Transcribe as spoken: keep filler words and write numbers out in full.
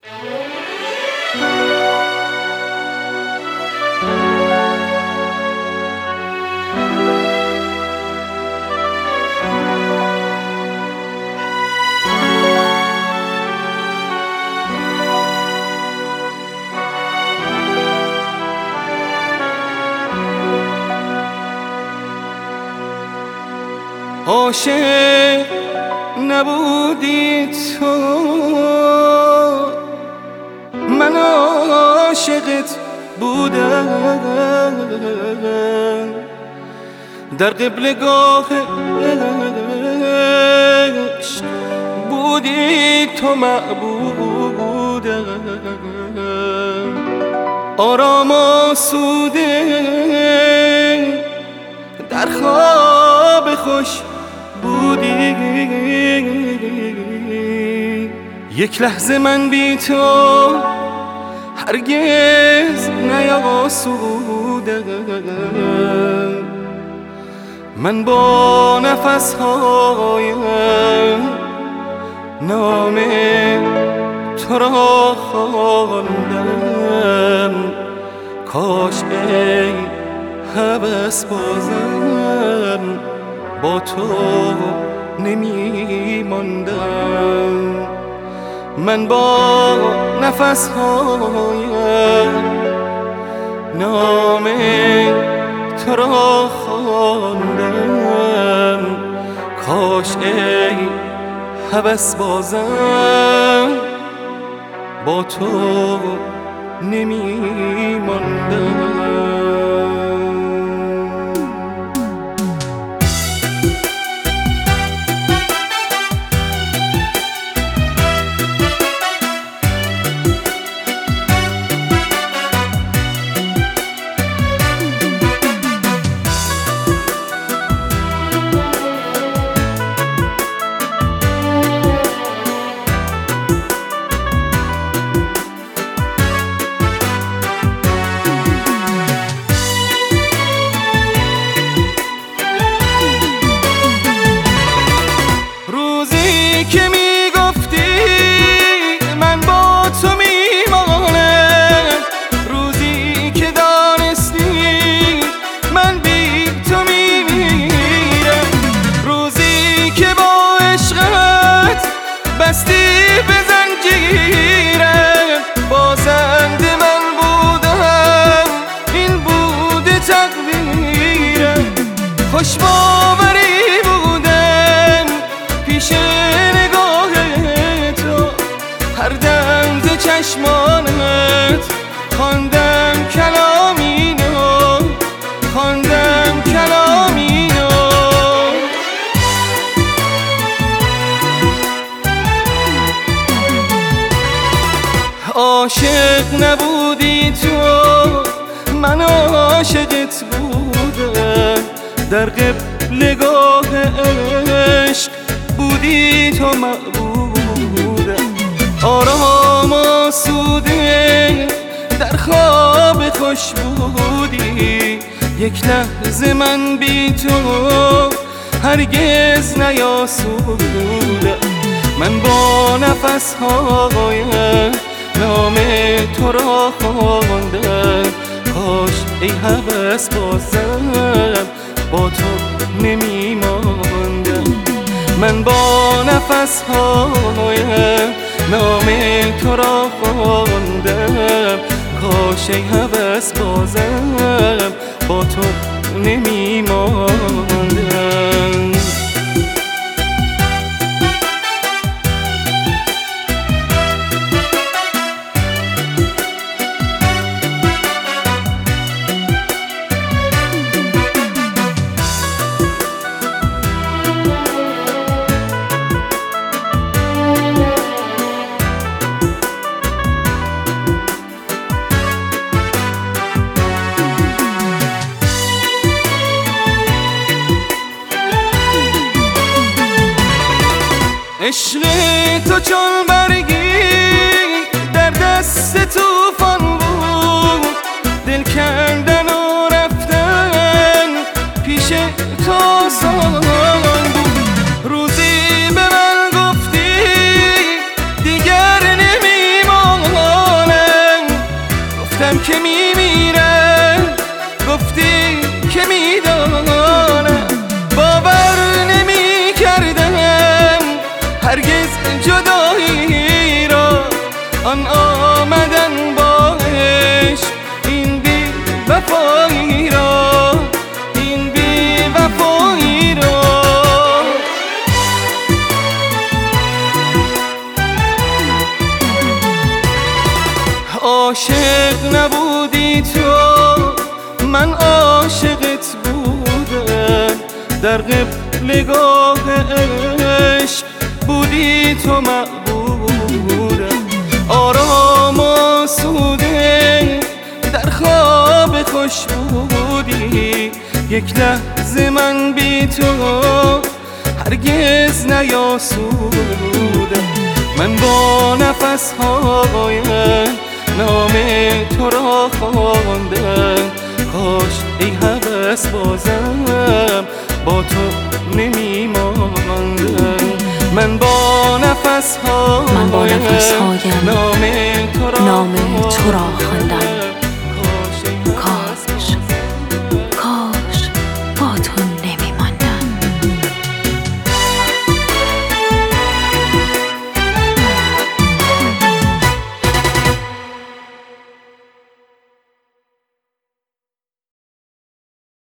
عاشق نبودی تو، من عاشقت بودم. در قبلگاه عشق بودی تو معبودم. آرام آسوده در خواب خوش بودی. یک لحظه من بی تو هرگز نیاسودم. من با نفسهایم نام تو را خواندم. کاش ای هوس بازم با تو نمی ماندم. من با نفسهایم نام تو را خواندم. کاش ای هوس بازم با تو نمی ماندم. که می گفتی من با تو میمانم، روزی که دانستی من بی تو میمیرم، روزی که با عشقت بستی به زنجیرم. بازنده من بودم این بوده تقدیرم. خوش باوری بودم پیش هر دم ز چشمانت خواندم کلامی نو، خواندم کلامی نو. عاشق نبودی تو، من عاشقت بودم. در قبلگاه عشق بودی تو معبودم. آرام آسوده در خواب خوش بودی. یک لحظه من بی تو هرگز نیاسودم. من با نفسهایم نام تو را خواندم. کاش ای هوس بازم با تو نمی ماندم. من با نفسهایم نام تو را خواندم. کاش ای هوس بازم با تو نمی ماندم. عشق تو چون برگی در دست توفان بود. دل کندن و رفتن پیش تو آسان بود. روزی به من گفتی دیگر نمیمانم، من آمدن با عشق این بی وفایی را، این بی وفایی را. عاشق نبودی تو من عاشقت بودم، در قبلگاه عشق بودی تو معبودم. آرام و سوده در خواب خوش بودی، یک لحظه من بی تو هرگز نیاسودم. من با نفس‌هایم نام تو را خواندم، کاش ای هوس بازم با تو نمی ماندم. من با نفس‌هایم نام تو را خواندم،